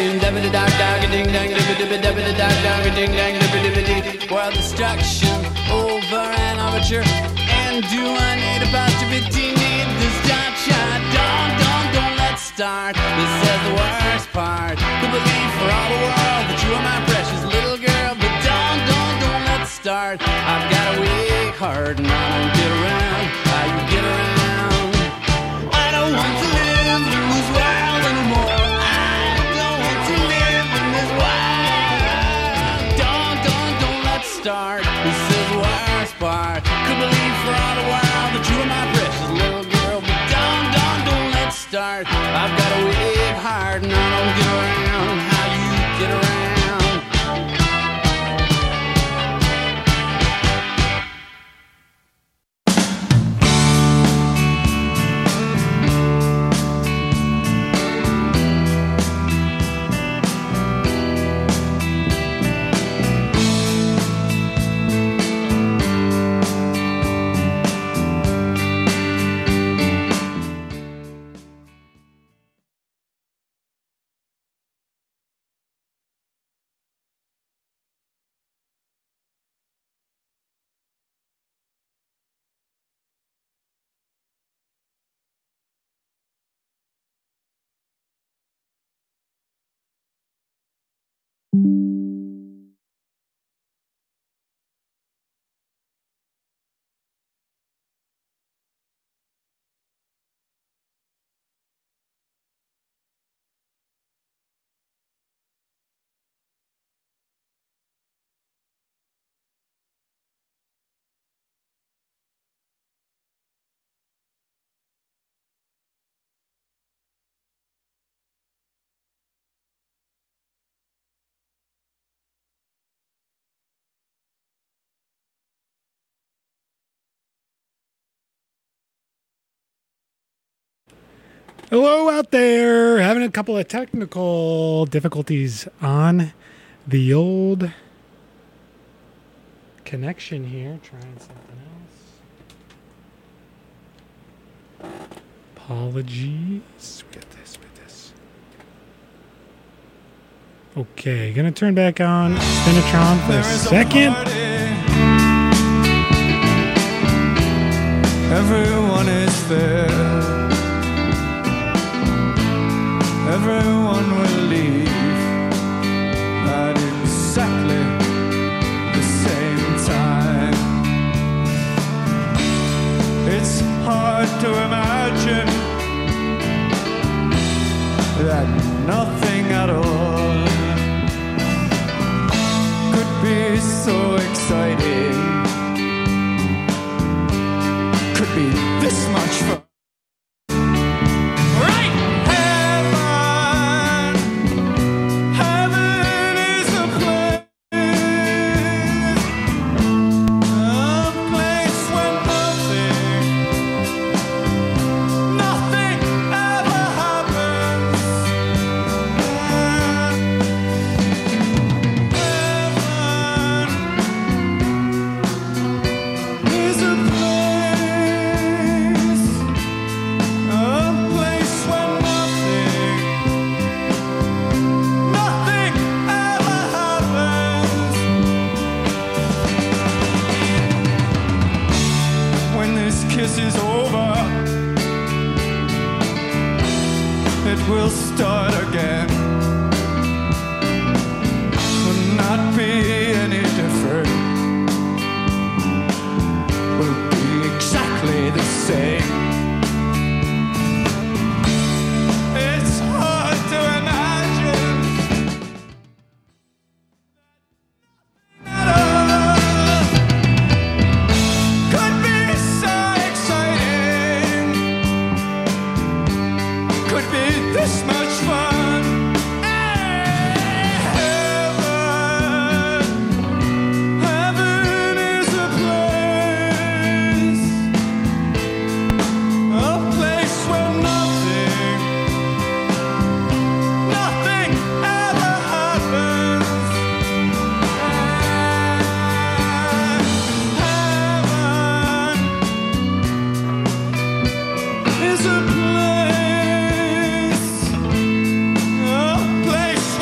Well, destruction over an overture. And do I need apostrophe? Need this dot shot? Don't let's start. This is the worst part. Could believe for all the world that you are my precious little girl. But don't let's start. I've got a weak heart and I don't get around how you get around. I don't want to live in this world anymore. I don't want to live in this world. Don't let's start. This is the worst part. Could believe for all the world that you are my precious little girl. But don't let's start. I've got a weak heart and I don't get around how you get around. Hello out there. Having a couple of technical difficulties on the old connection here. Trying something else. Apologies. We got this with this. Okay, gonna turn back on Spinatron for a second. Everyone is there. Everyone will leave at exactly the same time. It's hard to imagine that nothing at all could be so exciting, could be this much fun. Will start again, will not be any different, will be exactly the same. It's hard to imagine at all could be so exciting, could be this much fun. Heaven is a place where nothing ever happens. Heaven is a place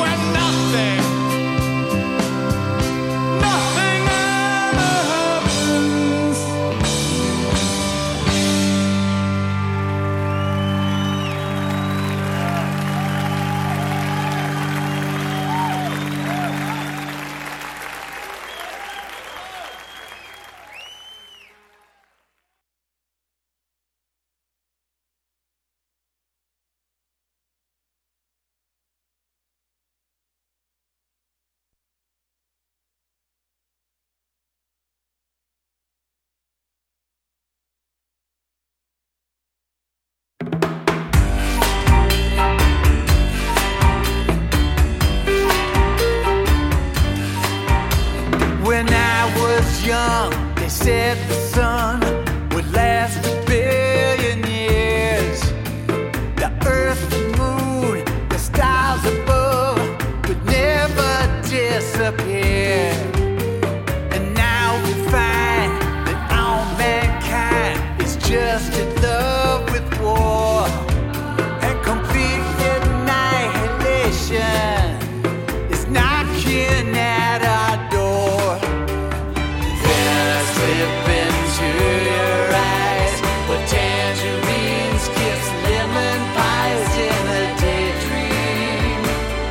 young, they said the sun would last a billion years. The earth, the moon, the stars above would never disappear. And now we find that all mankind is just in love with war and complete annihilation is knocking at our door. Then I slip into your eyes with tangerines, kiss lemon pies in a daydream,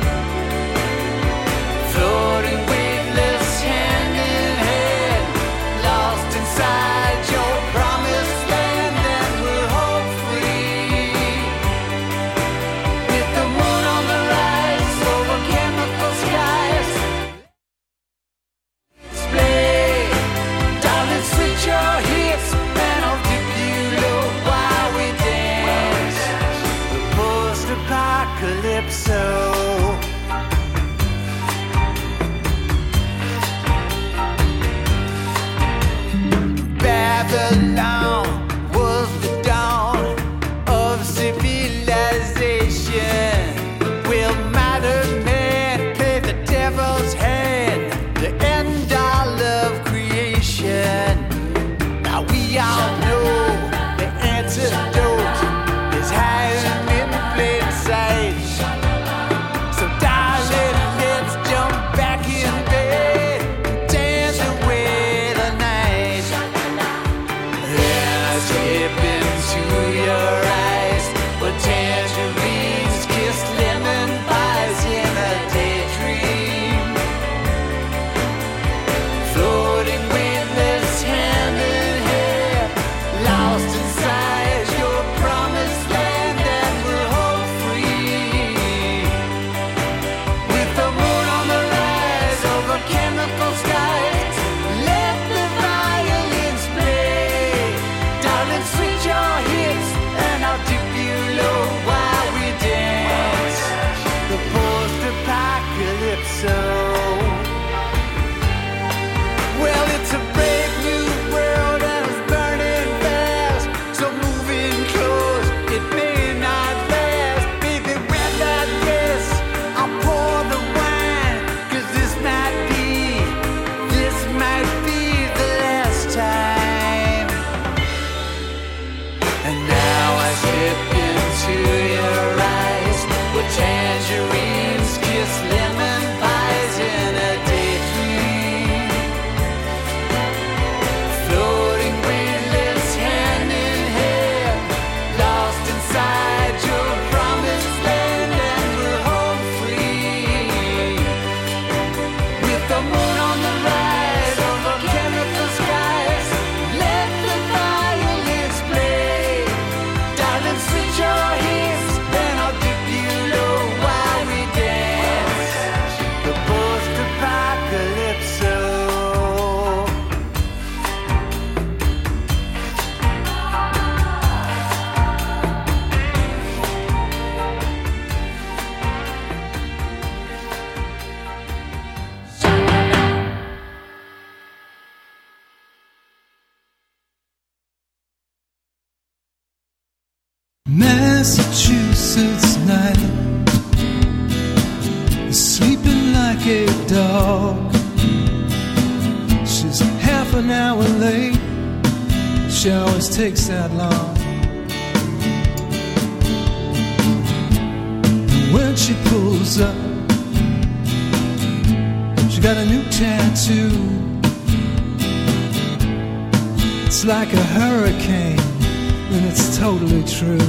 floating weightless hand in hand, lost inside your promised land, and we're home free. With the moon on the rise over chemical skies, display, darling, switch your hips, and I'll dip you low while we dance. The post-apocalypso. Babylon was the dawn of civilization. Will modern man play the devil's hand to end all of creation? Now we all know the antidote is hiding in plain sight. So darling, let's jump back in bed and dance away the night. Then I slip into your eyes with tangerines, kiss lemon pies in a daydream, floating weightless hand in hand, lost inside your promised land, and we're home free. With the moon on the rise over chemical skies, let the violins play. Darling, switch your hips, and I'll dip you low while we dance. The post-apocalypso. Well, it's a brave new world and it's burning fast, so moving close, it may not last. Baby, wear that dress, I'll pour the wine, 'cause this might be the last time. And now I slip into your eyes with tangerines, kiss lemon pies in a daydream, floating weightless hand in hand, lost inside your promised land, and we're home free. With the moon on the rise over chemical skies, let the violins play. Darling, switch your hips, and I'll dip you low while we dance. The post-apocalypso. Massachusetts night, sleeping like a dog. She's half an hour late, she always takes that long. When she pulls up, she got a new tattoo. It's like a hurricane, and it's totally true.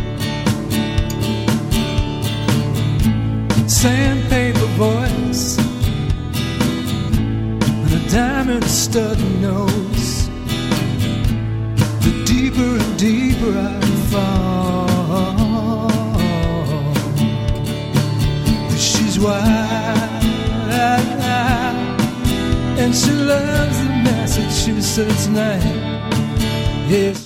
Sandpaper voice and a diamond stud nose. The deeper and deeper I fall, she's wild, and she loves the Massachusetts night. Yes.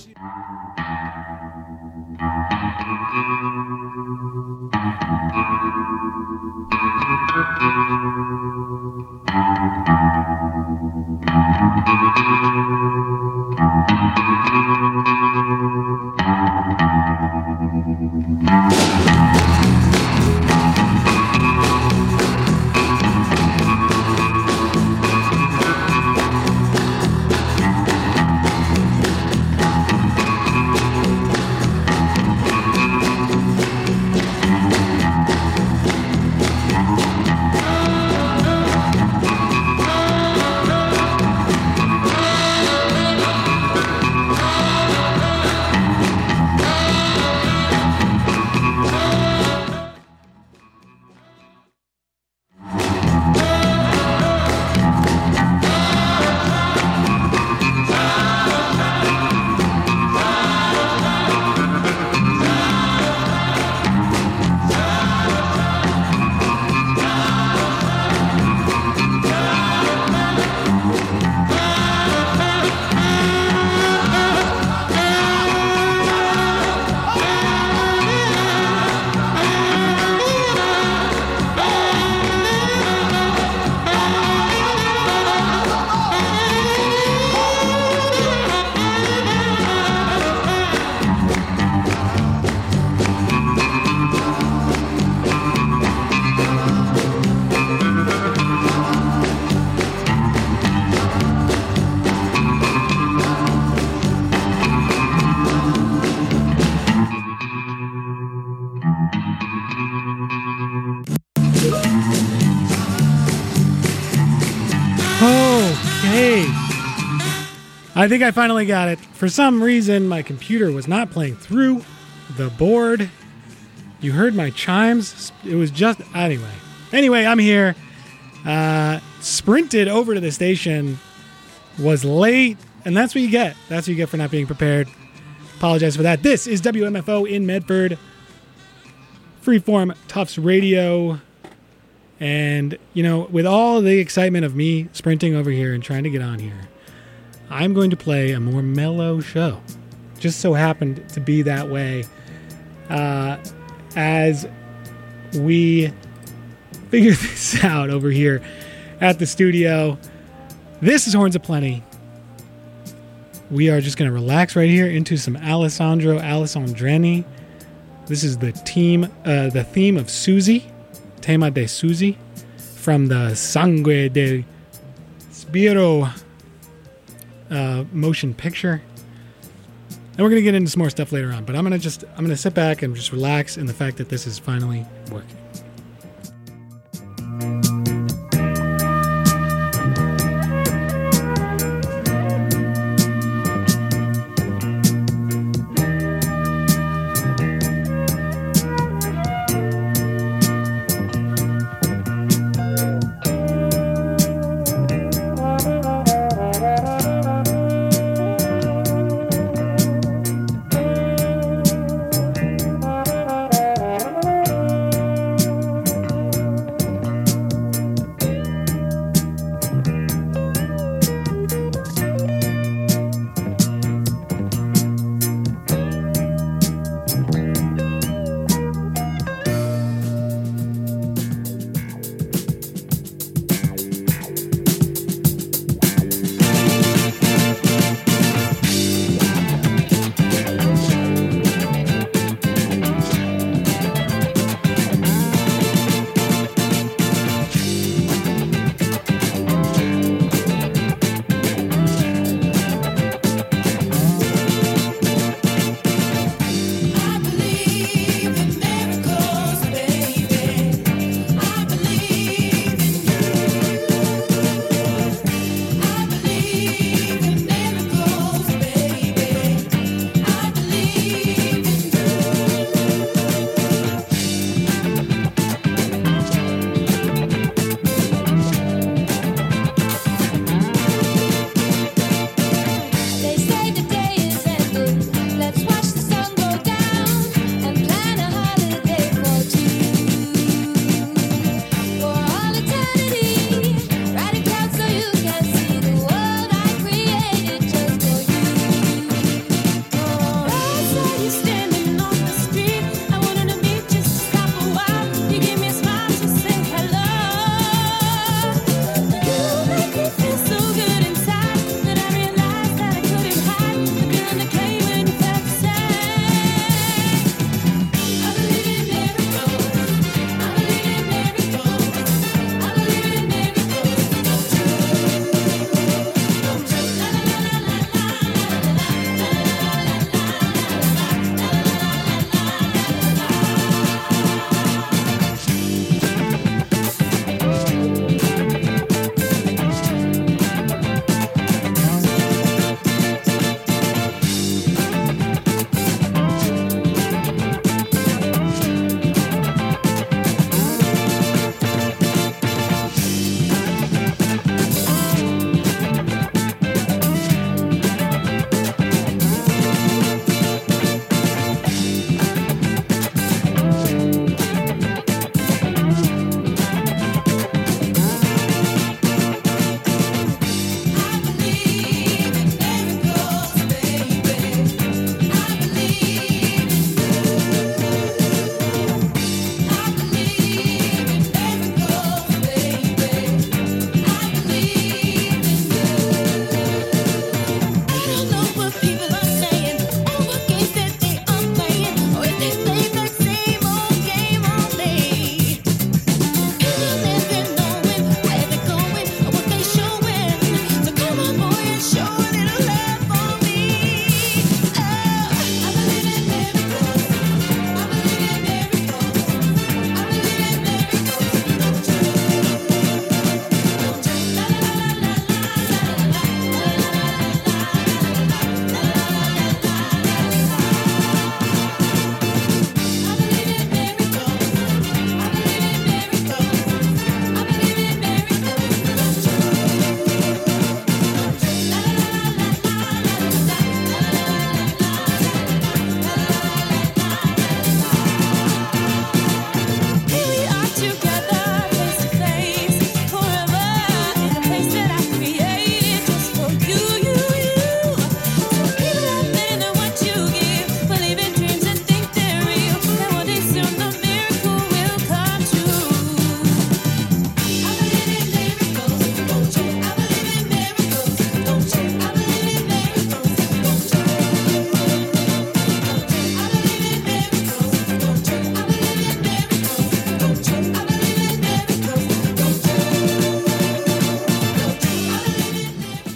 Okay. I think I finally got it. For some reason, my computer was not playing through the board. You heard my chimes. It was just... Anyway, I'm here. Sprinted over to the station. Was late. And that's what you get. That's what you get for not being prepared. Apologize for that. This is WMFO in Medford. Freeform Tufts Radio. And, you know, with all the excitement of me sprinting over here and trying to get on here, I'm going to play a more mellow show. Just so happened to be that way. As we figure this out over here at the studio. This is Horns of Plenty. We are just going to relax right here into some Alessandro Alessandrini. This is the theme of Susie, Tema de Susie, from the Sangue de Spiro motion picture. And we're going to get into some more stuff later on, but I'm going to sit back and just relax in the fact that this is finally working.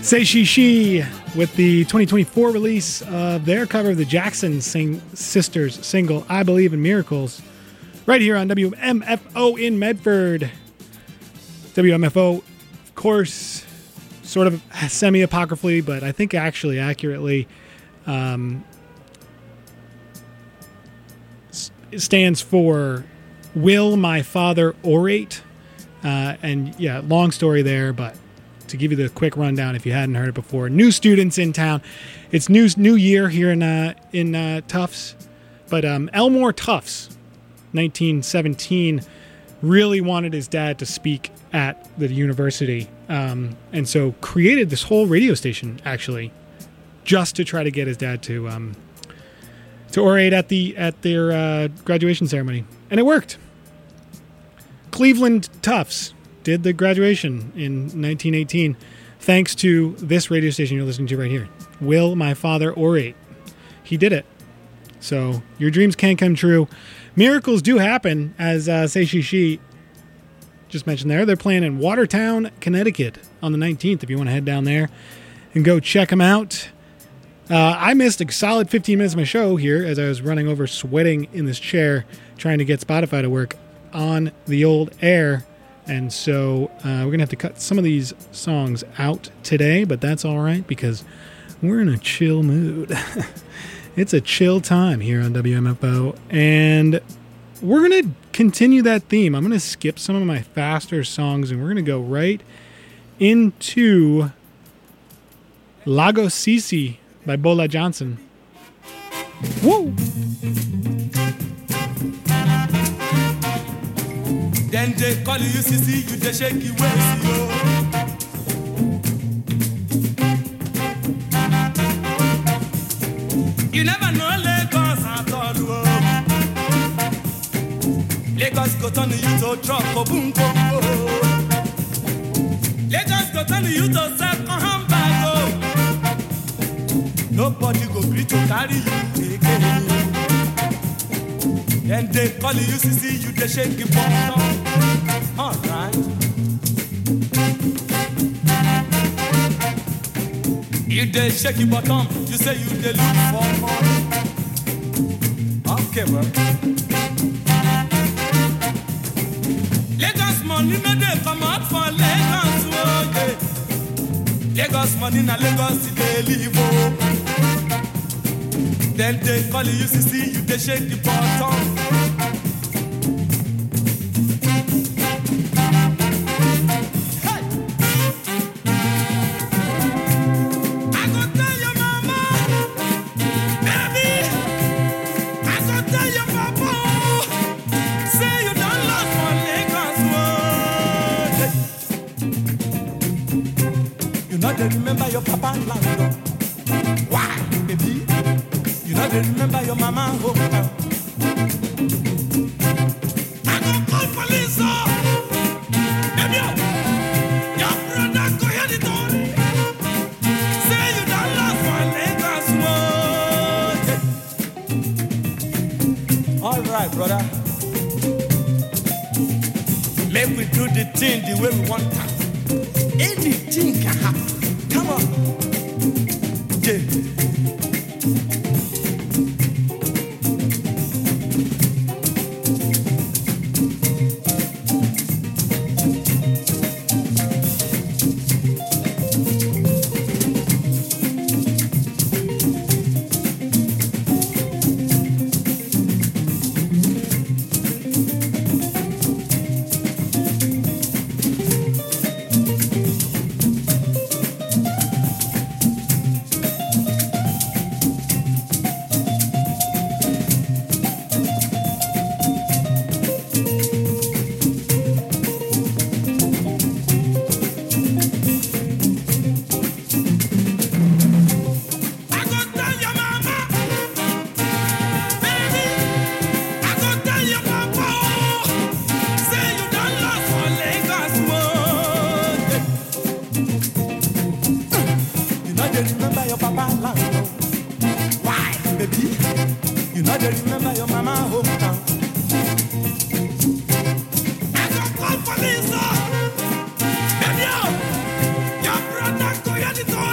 Say She with the 2024 release of their cover of the Jackson Sisters single, I Believe in Miracles, right here on WMFO in Medford. WMFO, of course, sort of semi-apocryphally, but I think actually accurately stands for Will My Father Orate? And yeah, long story there, but to give you the quick rundown if you hadn't heard it before, new students in town. It's new year here in Tufts, but Elmore Tufts, 1917, really wanted his dad to speak at the university, and so created this whole radio station actually, just to try to get his dad to orate at their graduation ceremony, and it worked. Cleveland Tufts did the graduation in 1918 thanks to this radio station you're listening to right here. Will My Father Orate? He did it. So your dreams can come true. Miracles do happen, as Say She just mentioned there. They're playing in Watertown, Connecticut on the 19th if you want to head down there and go check them out. I missed a solid 15 minutes of my show here as I was running over sweating in this chair trying to get Spotify to work on the old air. And so we're going to have to cut some of these songs out today, but that's all right because we're in a chill mood. It's a chill time here on WMFO, and we're going to continue that theme. I'm going to skip some of my faster songs, and we're going to go right into Lago Sisi by Bola Johnson. Woo! Then they call you Sisi, you the shaky waist, yo. You never know Lagos at all, oh. Lagos go turn you to truck, oh, boom, boom, oh. Lagos go turn you to second handbag, oh. Nobody go greet to carry you again. Then they call you Sisi, you the shaky bottom. All right. You the shaky bottom, you say you the look for money. Okay, well. Lagos money no dey come out for Lagos, oh yeah. Lagos money na Lagos they live, oh. Then they call you Sisi, you the shaky bottom. Remember your papa land. Why, baby? You know they remember your mama hometown. I go call police, oh. Baby, your brother go hear the story. Say you done lost for Lagos, oh. All right, brother. Make we do the thing the way we want it. Anything can happen. Come on. Yeah. Your brother go hear the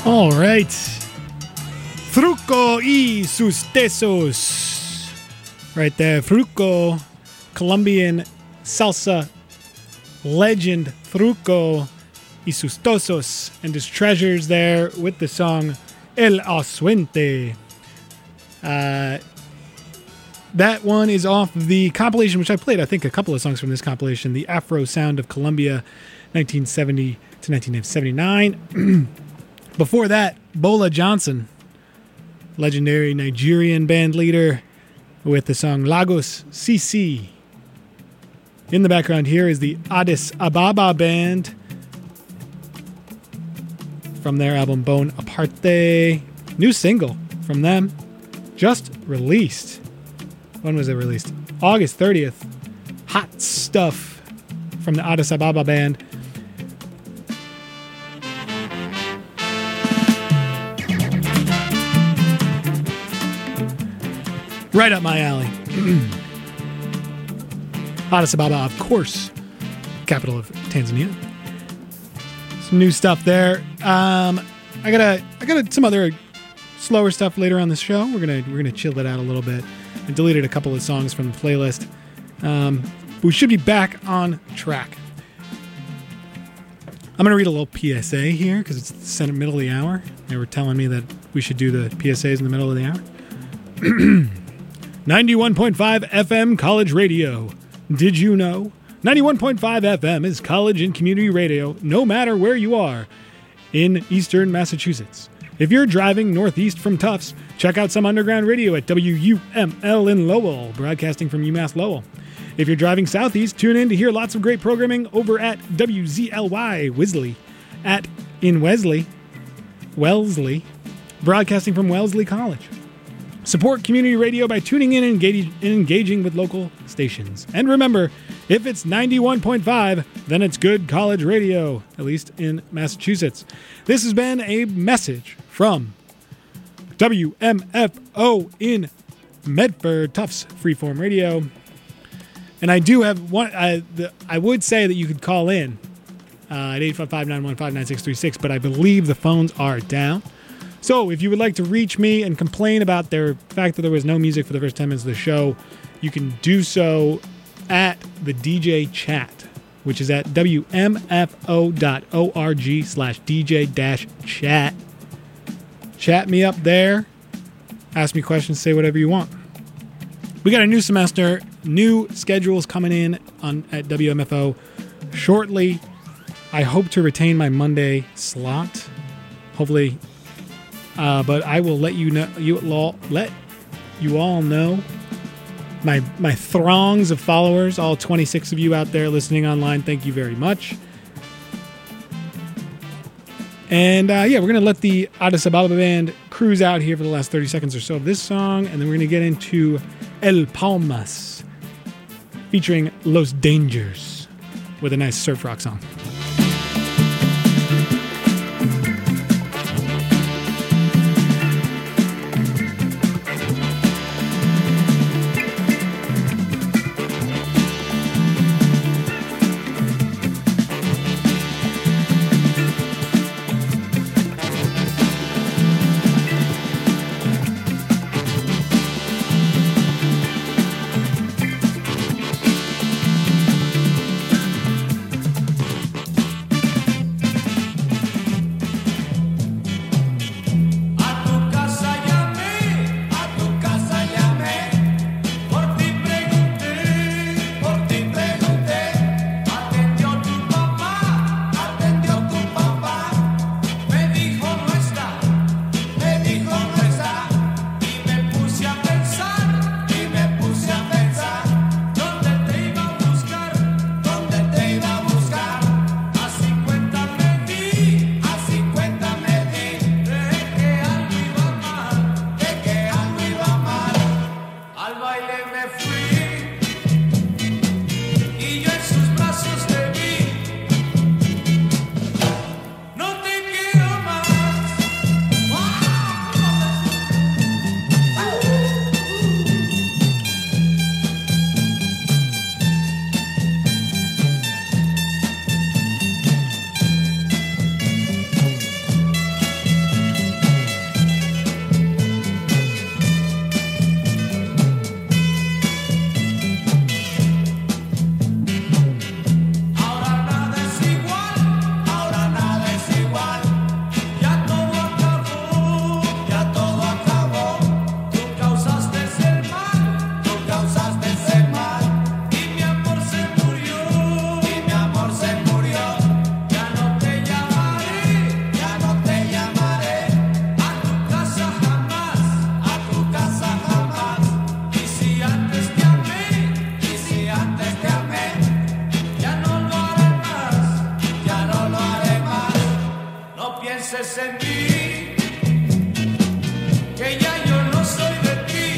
All right. Fruco y sus tesos. Right there. Fruco, Colombian salsa legend Fruco y sus tesos and his treasures there with the song El Asuente. That one is off the compilation, which I played, I think, a couple of songs from this compilation, The Afro Sound of Colombia, 1970 to 1979. Before that, Bola Johnson, legendary Nigerian band leader, with the song Lagos CC. In the background here is the Addis Ababa Band from their album Bone Aparte. New single from them, just released. When was it released? August 30th. Hot stuff from the Addis Ababa Band. Right up my alley. Addis Ababa, of course, capital of Tanzania. Some new stuff there. I got some other slower stuff later on this show. We're gonna chill that out a little bit. I deleted a couple of songs from the playlist. We should be back on track. I'm gonna read a little PSA here because it's the middle of the hour. They were telling me that we should do the PSAs in the middle of the hour. 91.5 FM College Radio. Did you know? 91.5 FM is college and community radio, no matter where you are in eastern Massachusetts. If you're driving northeast from Tufts, check out some underground radio at WUML in Lowell, broadcasting from UMass Lowell. If you're driving southeast, tune in to hear lots of great programming over at WZLY Wellesley in Wellesley, broadcasting from Wellesley College. Support community radio by tuning in and engaging with local stations. And remember, if it's 91.5, then it's good college radio, at least in Massachusetts. This has been a message from WMFO in Medford, Tufts Freeform Radio. And I do have one, I would say that you could call in at 855-915-9636, but I believe the phones are down. So if you would like to reach me and complain about the fact that there was no music for the first 10 minutes of the show, you can do so at the DJ chat, which is at wmfo.org/DJ-chat. Chat me up there. Ask me questions, say whatever you want. We got a new semester, new schedules coming in at WMFO shortly. I hope to retain my Monday slot. Hopefully. But I will let you all know. My throngs of followers, all 26 of you out there listening online, thank you very much. And we're going to let the Addis Ababa Band cruise out here for the last 30 seconds or so of this song, and then we're going to get into El Palmas featuring Los Dangers with a nice surf rock song. pienses en mí, que ya yo no soy de ti.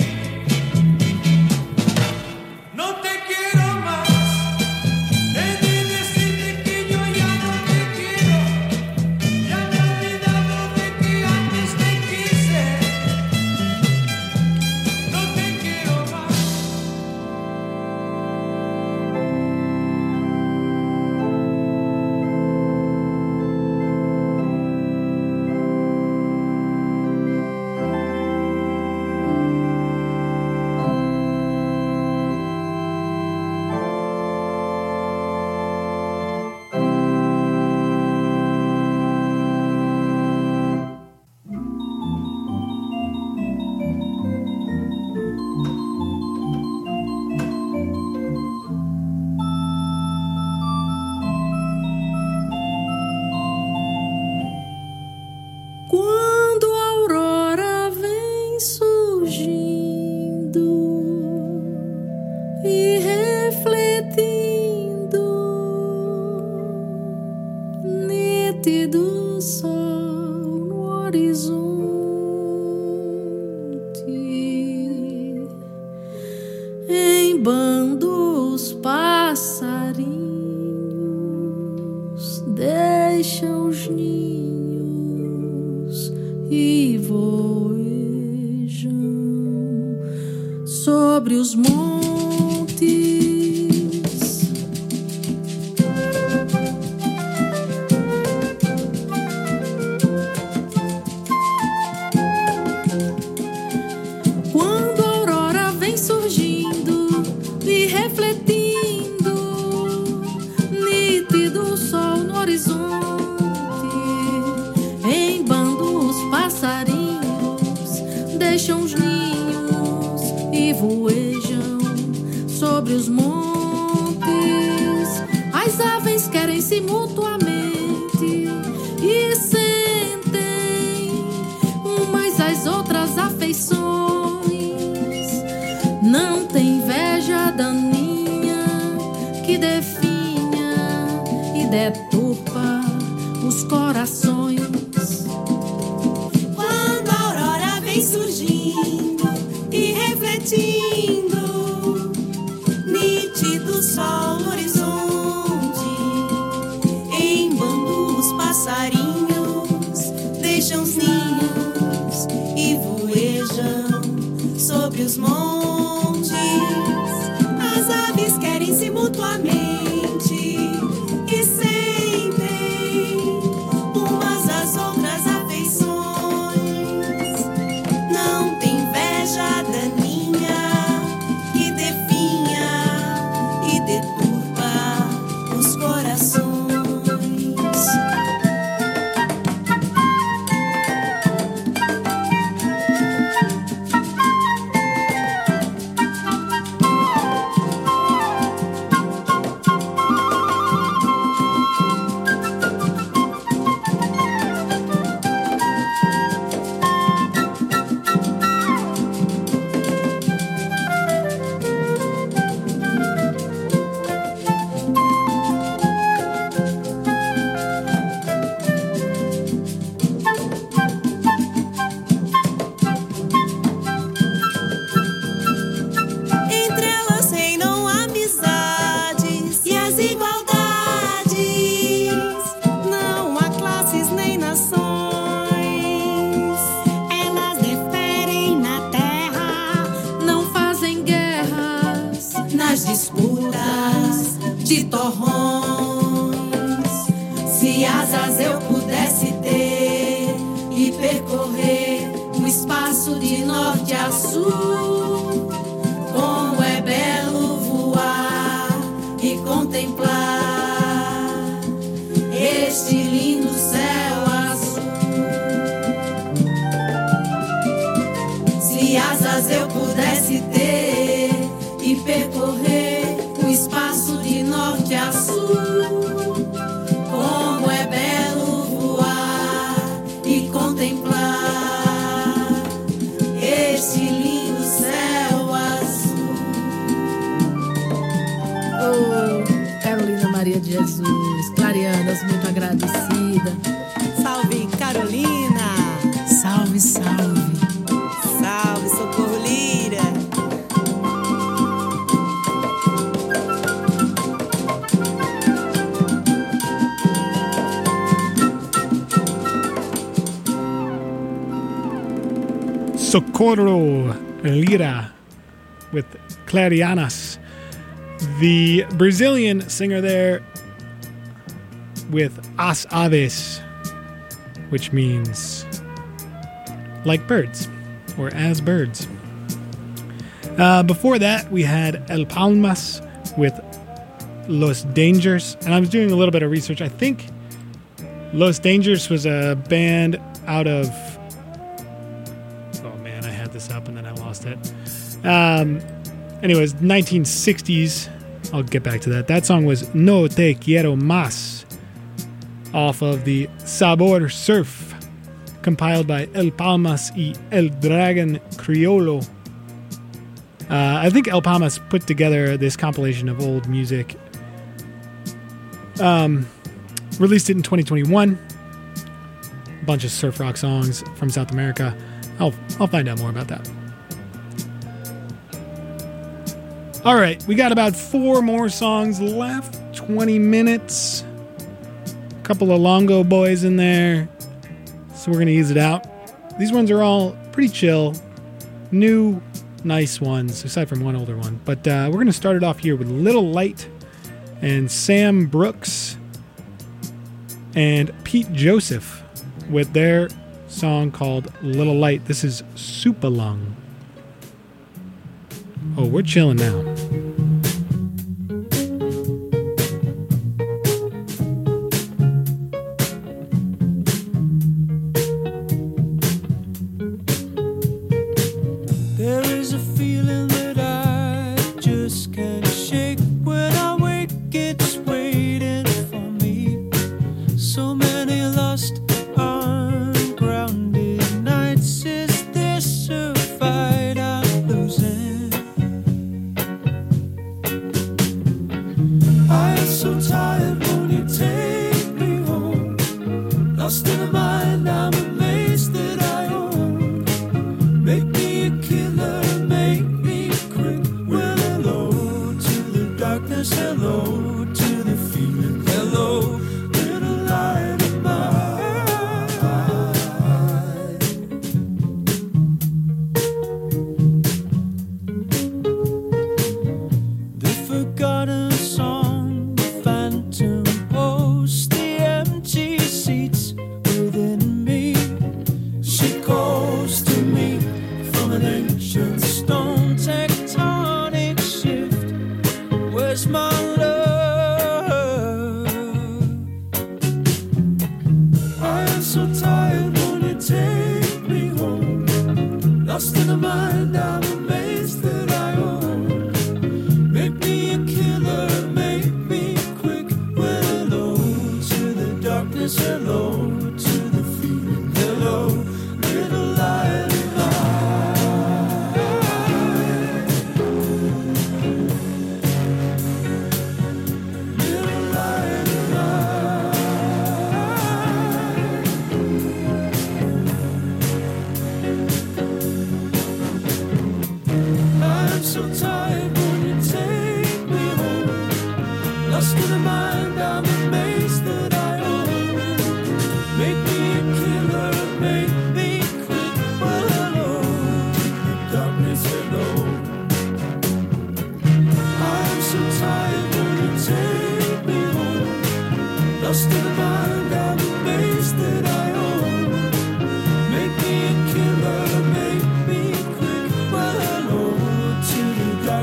No te quiero más, debí decirte que yo ya no te quiero. Ya me he olvidado de que antes te quise. No te quiero más. Quando a aurora vem surgindo e refletindo, nítido sol no horizonte, em bandos passarinhos deixam os ninhos e voejam sobre os montes. Quando a aurora vem surgindo e refletindo, nítido sol no horizonte, em bandos passarinhos deixam os ninhos e voejam sobre os montes. As aves querem-se mutuamente e sentem umas às outras afeições. Não tem inveja daninha que definha e deturpa os corações. Quando a aurora vem surgindo e refletindo, nítido sol no horizonte, em bandos passarinhos deixam os ninhos e voejam sobre os montes. As aves querem-se mutuamente e sentem umas às outras afeições. Não tem inveja daninha que definha e deturpa os corações. Entre elas reinam amizades e as igualdades. Não há classes nem nações. Elas diferem na terra, Não fazem guerras nas disputas de torrões. Se asas eu pudesse ter e percorrer o espaço de norte a sul, como é belo voar e contemplar este lindo céu azul. Se asas eu pudesse ter e percorrer o espaço de norte a sul, como é belo voar e contemplar este lindo céu azul. Oh, Carolina Maria de Jesus, clareanas, muito agradecida. Salve, Carolina. Salve, salve. Salve, Socorro Lira. Socorro Lira with Clarianas. The Brazilian singer there with As Aves, which means like birds or as birds. Before that, we had El Palmas with Los Dangers. And I was doing a little bit of research. I think Los Dangers was a band out of... Oh man, I had this up and then I lost it. Anyways, 1960s. I'll get back to that. That song was No Te Quiero Más, off of the Sabor Surf, compiled by El Palmas y El Dragon Criollo. I think El Palmas put together this compilation of old music. Released it in 2021. A bunch of surf rock songs from South America. I'll find out more about that. All right, we got about 4 more songs left. 20 minutes. A couple of Longo boys in there. So we're going to ease it out. These ones are all pretty chill. New, nice ones, aside from one older one. But we're going to start it off here with Little Light and Sam Brooks and Pete Joseph with their song called Little Light. This is Supalung. Oh, we're chilling now. There is a feeling that I just can't shake. When I wake, it's waiting for me. So many lost, ungrounded nights. Is this a fight I'm losing? I am so tired, won't you take me home? Lost in a mind, I'm amazed that I own. Make me a killer, make me quick. Well, hello to the darkness, hello to the feeling, hello, little light of mine. The forgotten song, the phantom host, the empty seats within me. She calls to me from an ancient stone, tectonic shift. Where's my love? I am so tired, won't you take me home? Lost in a mind, I'm amazed that I own. Make me a killer, make me quick. Well, hello to the darkness, hello to the feeling, hello, little light of mine. Little light of mine. I'm so tired, won't you take me home? Lost in a mind, I'm amazed that I own. Make me a killer, make me quick. Well, hello, the darkness, hello. I'm so tired, won't you take me home? Lost in a mind, I'm amazed that I own. Make me a killer, make me quick. Well, hello to the darkness.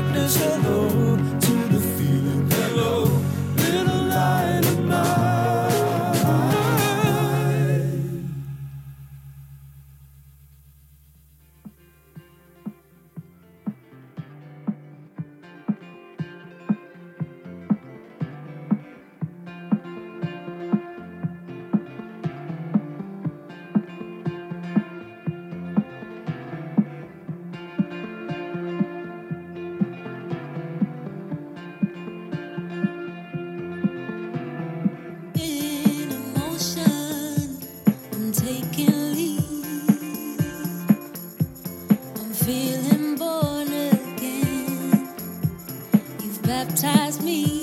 mistakenly. I'm feeling born again. You've baptized me.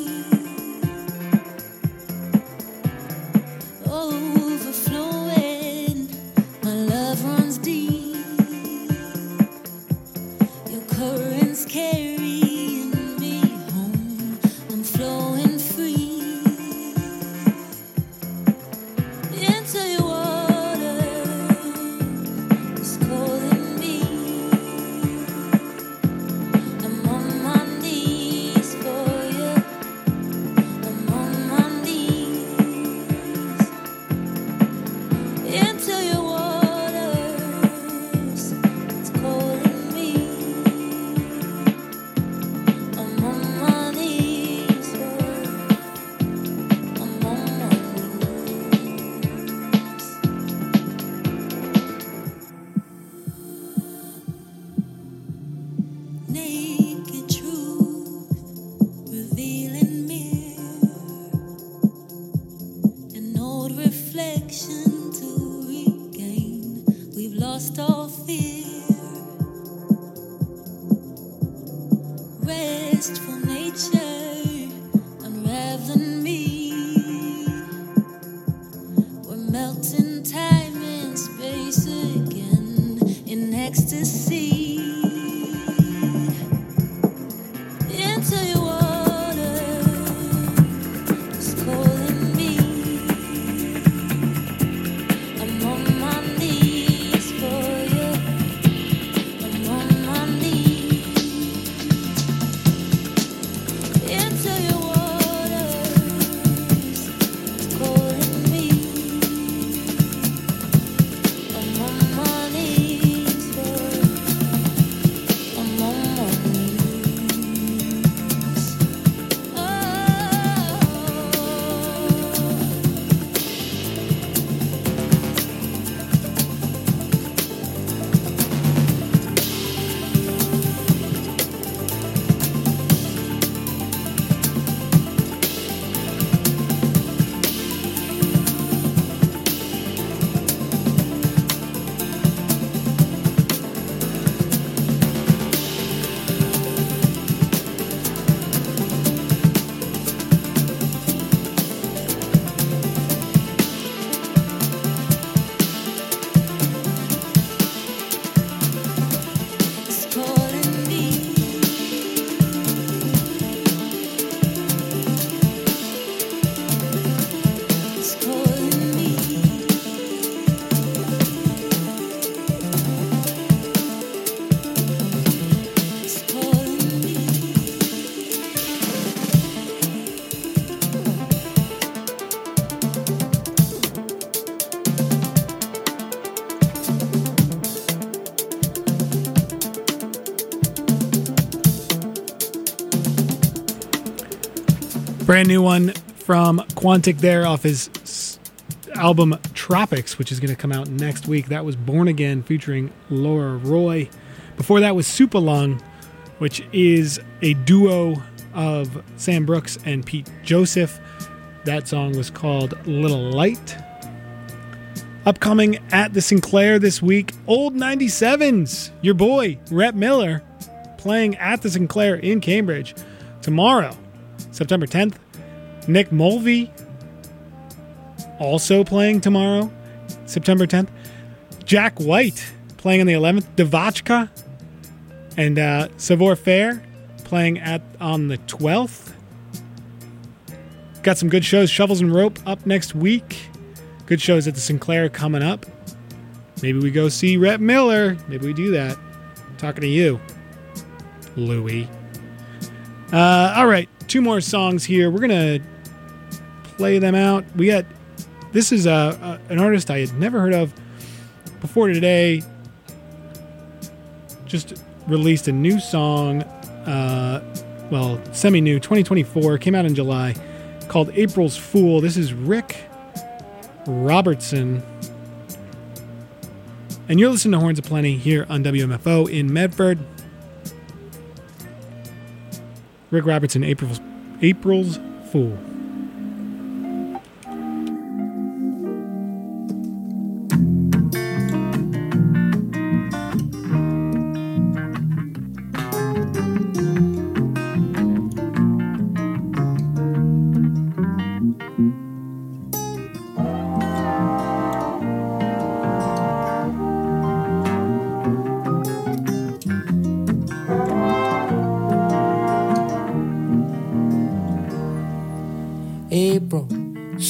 Overflowing, my love runs deep. Your currents carrying me home. I'm flowing free into your water. It's calling me. I'm on my knees for you. I'm on my knees into your waters. It's calling me. I'm on my knees for you. I'm on my knees. Naked truth, revealing mirror, an old reflection to regain. We've lost all fear. Restful nature, unraveling me. We're melting time and space again in ecstasy. Into your water, it's calling me. I'm on my knees for you. I'm on my knees into your waters. It's calling me. I'm on my knees for you. I'm on my knees. Oh. It's calling me. It's calling me. It's calling me. Brand new one from Quantic there off his album Tropics, which is going to come out next week. That was Born Again featuring Laura Roy. Before that was Supalung, which is a duo of Sam Brooks and Pete Joseph. That song was called Little Light. Upcoming at the Sinclair this week, Old 97s, your boy Rhett Miller, playing at the Sinclair in Cambridge. Tomorrow, September 10th, Nick Mulvey, also playing tomorrow, September 10th. Jack White, playing on the 11th. Devachka and Savoir Faire, playing on the 12th. Got some good shows. Shovels and Rope up next week. Good shows at the Sinclair coming up. Maybe we go see Rhett Miller. Maybe we do that. I'm talking to you, Louie. All right, two more songs here. We're going to play them out. This is an artist I had never heard of before today. Just released a new song, semi-new, 2024, came out in July, called April's Fool. This is Rick Robertson. And you're listening to Horns of Plenty here on WMFO in Medford. Rick Robertson, April's Fool.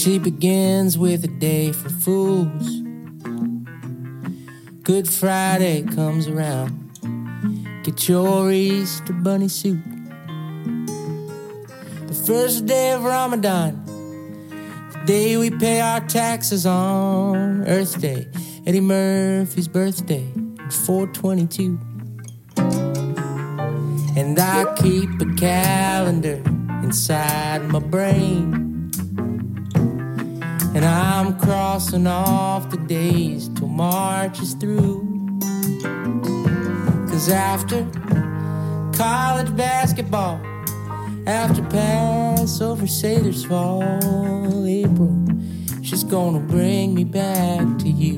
She begins with a day for fools. Good Friday comes around. Get your Easter bunny suit. The first day of Ramadan, the day we pay our taxes on Earth Day, Eddie Murphy's birthday, 422. And I keep a calendar inside my brain, and I'm crossing off the days till March is through. 'Cause after college basketball, after Passover, Seder's fall, April, she's gonna bring me back to you.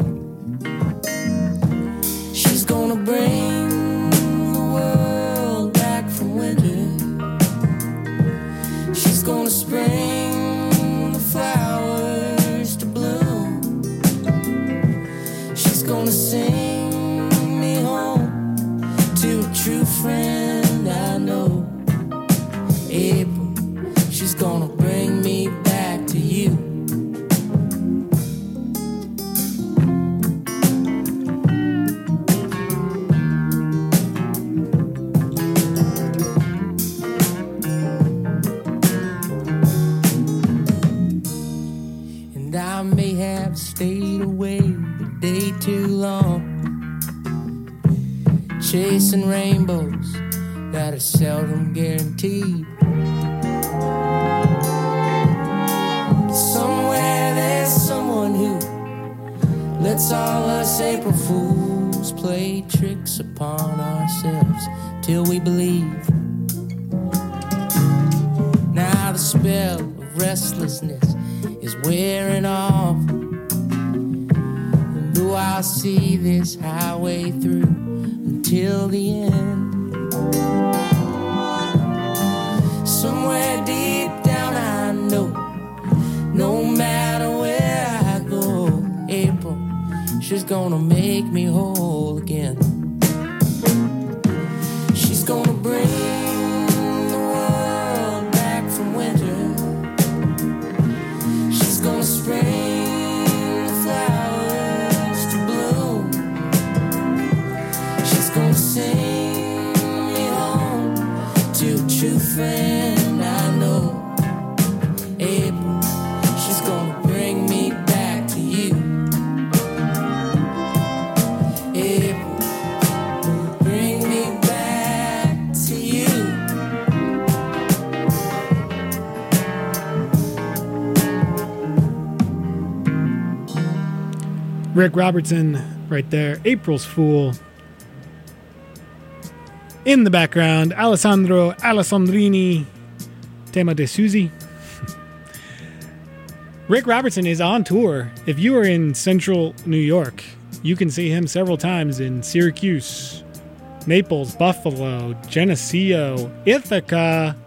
She's gonna bring the world back from winter. She's gonna spring the flowers to bloom. She's gonna sing me home to a true friend I know. April, she's gonna bring me back to you. And I may have stayed away a day too long, chasing rainbows that are seldom guaranteed. Somewhere there's someone who lets all us April fools play tricks upon ourselves till we believe. Now the spell of restlessness is wearing off, and though I'll see this highway through until the end, somewhere deep down I know, no matter where I go, April, she's gonna make me whole again. She's gonna bring the world back from winter. She's gonna spring the flowers to bloom. She's gonna sing me home to a true friend I know. April, she's gonna bring me back to you. April, bring me back to you. Rick Robertson right there. April's Fool. In the background, Alessandro Alessandrini, Tema de Susi. Rick Robertson is on tour. If you are in central New York, you can see him several times in Syracuse, Naples, Buffalo, Geneseo, Ithaca.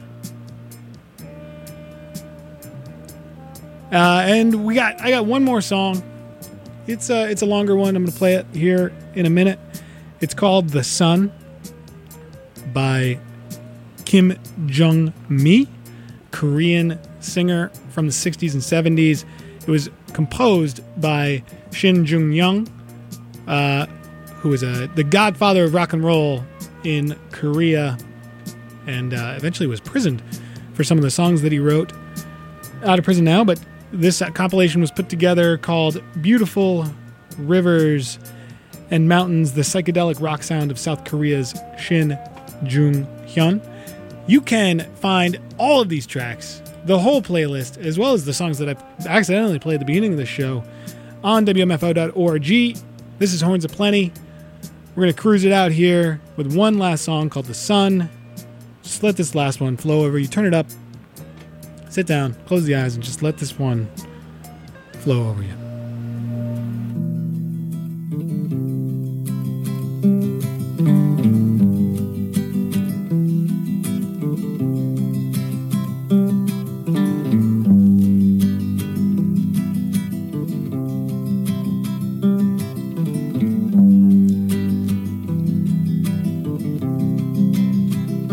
And I got one more song. It's a longer one. I'm going to play it here in a minute. It's called The Sun by Kim Jung-mi, Korean singer from the 60s and 70s. It was composed by Shin Jung-young, who was the godfather of rock and roll in Korea, and eventually was imprisoned for some of the songs that he wrote. Out of prison now, but this compilation was put together called Beautiful Rivers and Mountains, the psychedelic rock sound of South Korea's Shin Jung-hyun. You can find all of these tracks, the whole playlist, as well as the songs that I've accidentally played at the beginning of the show on WMFO.org. This is Horns of Plenty. We're going to cruise it out here with one last song called The Sun. Just let this last one flow over you. Turn it up, sit down, close the eyes, and just let this one flow over you.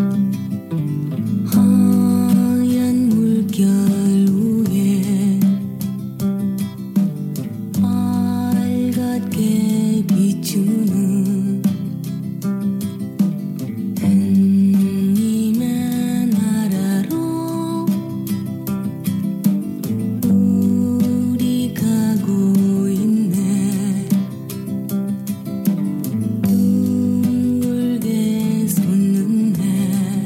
하얀 물결 위에 붉게 비추는 하나님의 나라로 우리 가고 있네. 둥글게 솟는 해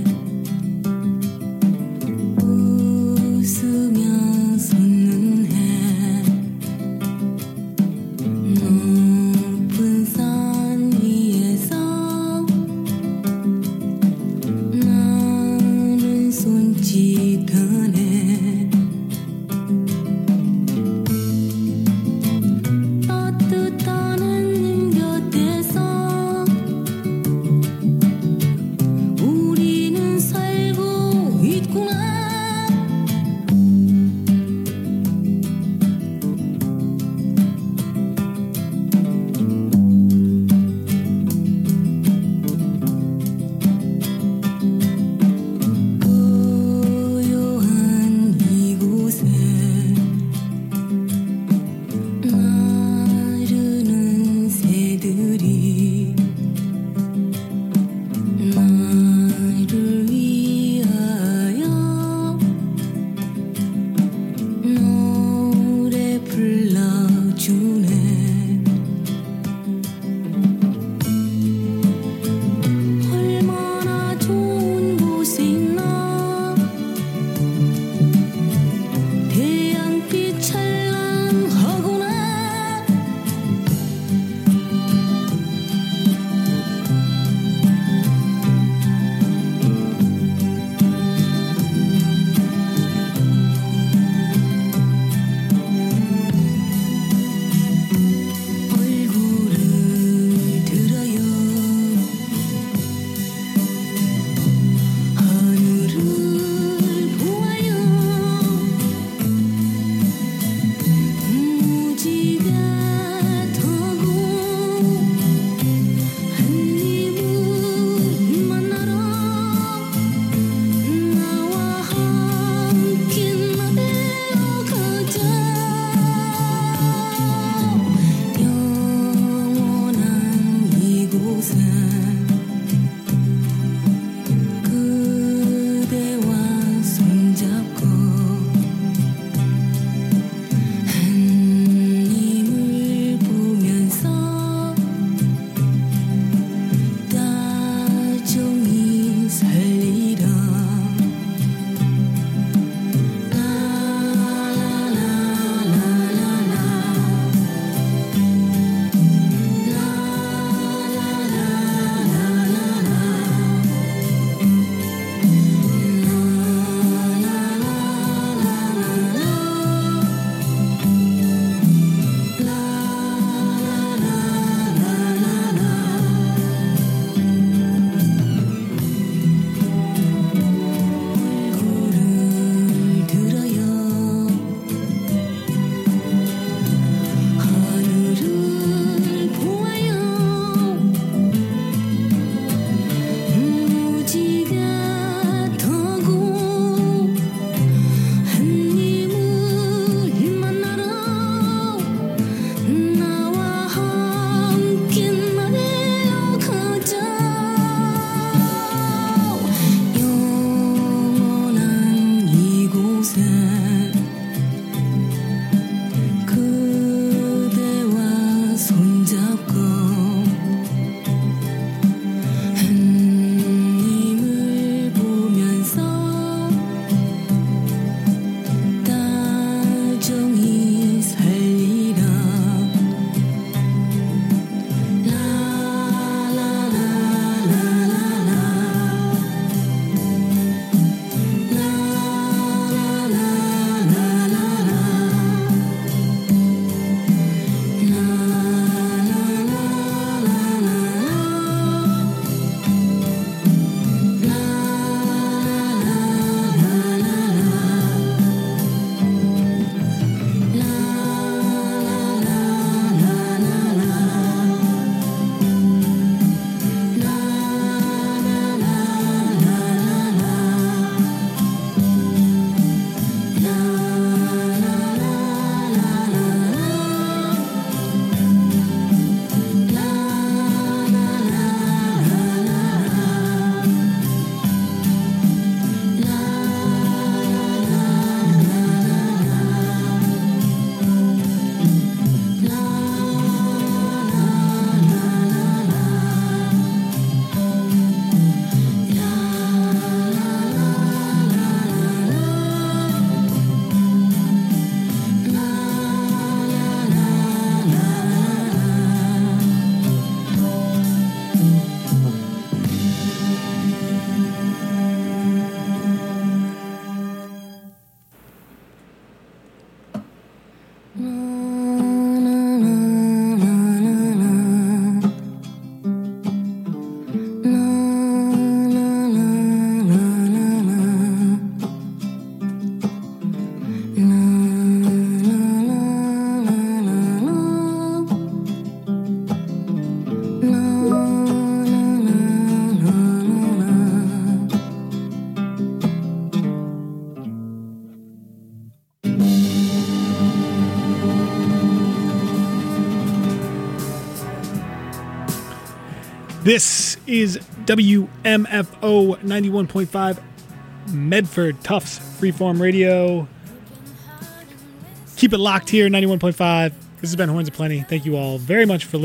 웃으며 솟는 해 높은 산 This is WMFO 91.5 Medford Tufts Freeform Radio. Keep it locked here, 91.5. This has been Horns of Plenty. Thank you all very much for listening.